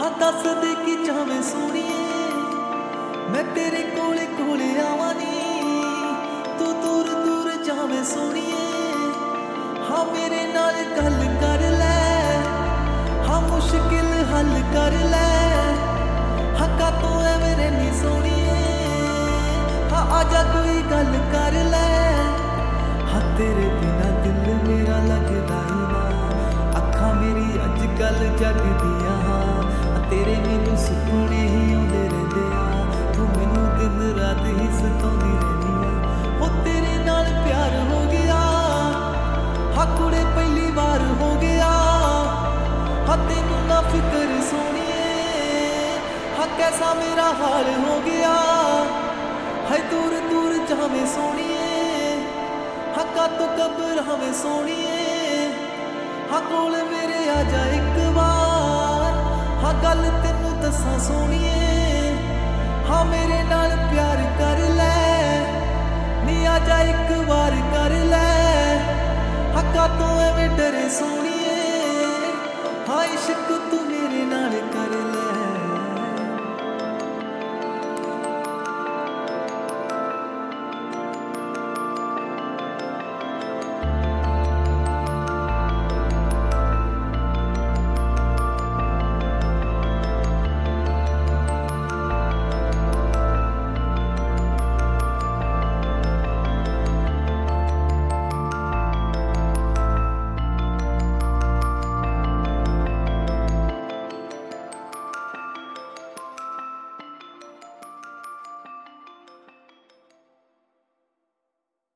हाँ दस दे की चाहवे सोनिए मैं तेरे कोले कोले आवा नी तू दूर दूर जावे सोनिए हाँ मेरे नाल गल कर ले हाँ मुश्किल हल कर ले हाँ का तू है मेरे नी सोनिए हाँ आजा कोई गल कर ले हाँ तेरे बिना दिल मेरा लगदा ही ना अखा मेरी अजकल जगदियां तेरे मैनू सुपने ही आउंदे रहिंदे आ तू मैनू दिन रात ही सताउंदी रहिंदी आ हो तेरे नाल प्यार हो गया हाँ कुड़े पहली बार हो गया हाँ तेनू ना फिकर सोनिए हाँ कैसा मेरा हाल हो गया है दूर दूर जावे सोनिए हाँ का तू घबरावे सोनिए हाँ कोल मेरे आ जा एक बार हाँ गल तेनू दसा सोनिए हाँ मेरे नाल प्यार कर ले नी आ जा एक बार कर ले हाँ का तू एवें डरे सोनिए हाँ इश्क तू